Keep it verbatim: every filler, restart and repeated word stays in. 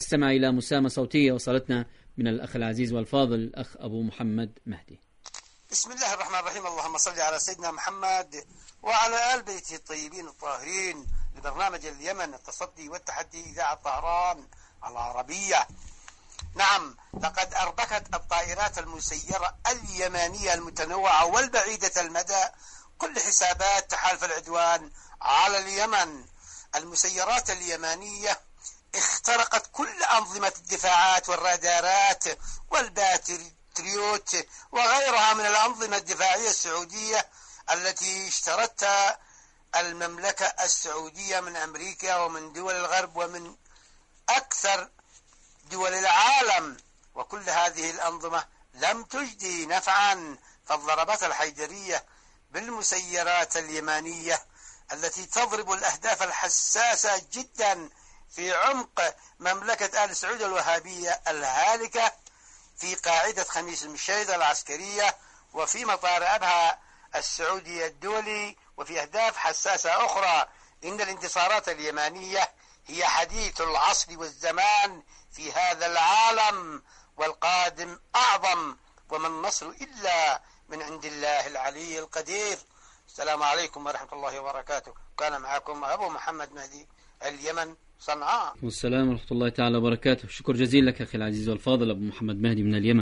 نستمع إلى مسامة صوتية وصلتنا من الأخ العزيز والفاضل الأخ أبو محمد مهدي. بسم الله الرحمن الرحيم. اللهم صل على سيدنا محمد وعلى آل بيته الطيبين الطاهرين. لبرنامج اليمن التصدي والتحدي إذاعة طهران العربية. نعم، لقد أربكت الطائرات المسيرة اليمانية المتنوعة والبعيدة المدى كل حسابات تحالف العدوان على اليمن. المسيرات اليمانية اخترقت كل أنظمة الدفاعات والرادارات والباتريوت وغيرها من الأنظمة الدفاعية السعودية التي اشترتها المملكة السعودية من أمريكا ومن دول الغرب ومن أكثر دول العالم. وكل هذه الأنظمة لم تجدي نفعا، فالضربات الحيدرية بالمسيرات اليمانية التي تضرب الأهداف الحساسة جدا في عمق مملكة آل سعود الوهابية الهالكة، في قاعدة خميس المشيدة العسكرية، وفي مطار أبها السعودي الدولي، وفي أهداف حساسة أخرى. إن الانتصارات اليمانية هي حديث العصر والزمان في هذا العالم، والقادم أعظم، وما النصر إلا من عند الله العلي القدير. السلام عليكم ورحمة الله وبركاته. كان معكم أبو محمد مهدي، اليمن، صنعاء. والسلام ورحمة الله تعالى وبركاته. شكر جزيل لك أخي العزيز والفاضل أبو محمد مهدي من اليمن.